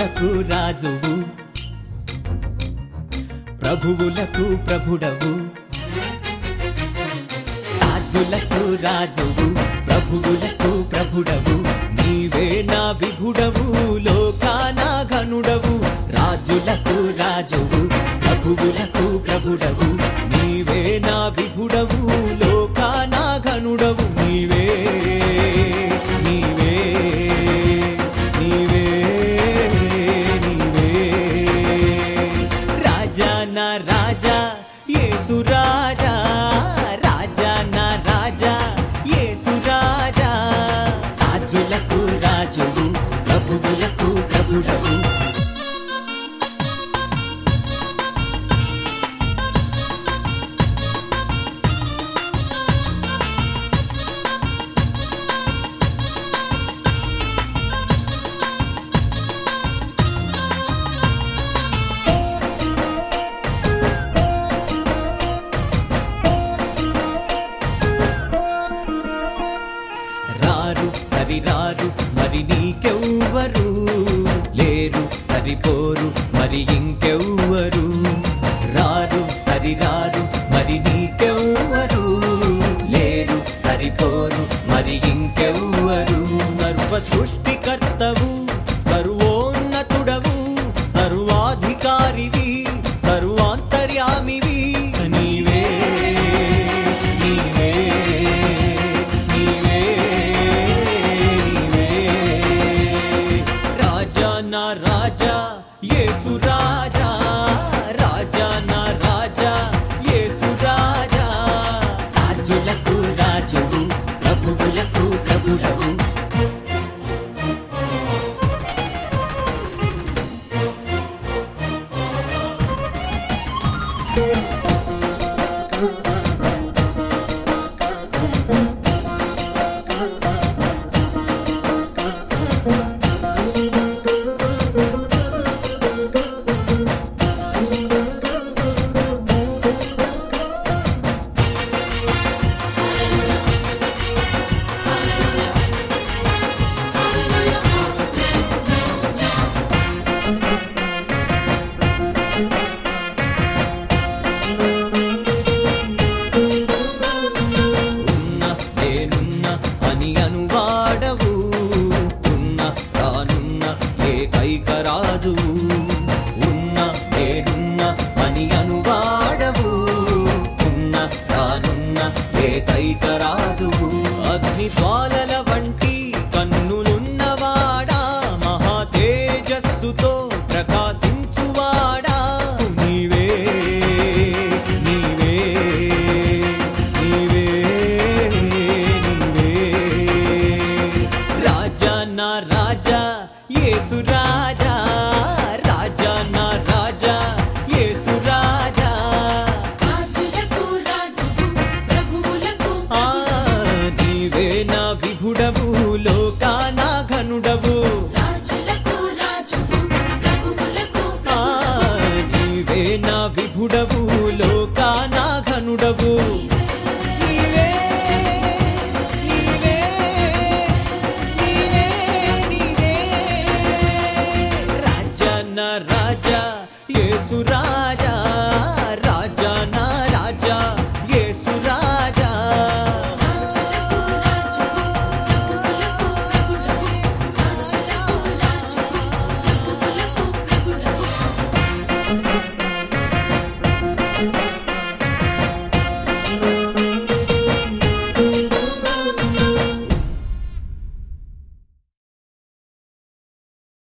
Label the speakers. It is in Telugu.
Speaker 1: రాజులకు రాజువు, ప్రభువులకు ప్రభుడవు. రాజులకు రాజువు, ప్రభువులకు ప్రభుడవు, నీవే నా విభుడవు, లోకాన ఘనుడవు. రాజులకు రాజువు, ప్రభువులకు ప్రభుడవు, నీవే నా విభుడవు, లోకాన ఘనుడవు. నీవే నీవే నీవే నీవే రాజా నా రాజా యేసు రాజా, రాజా నా రాజా యేసు రాజా. రాజులకు రాజువు, ప్రభువులకు ప్రభుడవు. రారు సరిరారు మరి నీకెవ్వరు, లేరు సరిపోరు మరి ఇంకెవ్వరు. రారు సరిరారు మరి నీకెవ్వరు, లేరు సరిపోరు మరి ఇంకెవ్వరు. సర్వ సృష్టికర్తవు, సర్వోన్నతుడవు, సర్వాధికారివి, సర్వాంతర్యామివి. నీవే నీవే నీవే నీవే రాజా నా రాజా యేసు రాజా, రాజా నా రాజా యేసు రాజా. రాజులకు రాజువు, ప్రభువులకు ప్రభుడవు. అని అనువాడవు, ఉన్న తానున్న ఏకైక రాజువు. ఉన్న నేనున్న అని అనువాడవు, ఉన్న తానున్న ఏకైక రాజువు. అగ్ని జ్వాలల వంటి కన్నులున్నవాడా, మహా తేజస్సుతో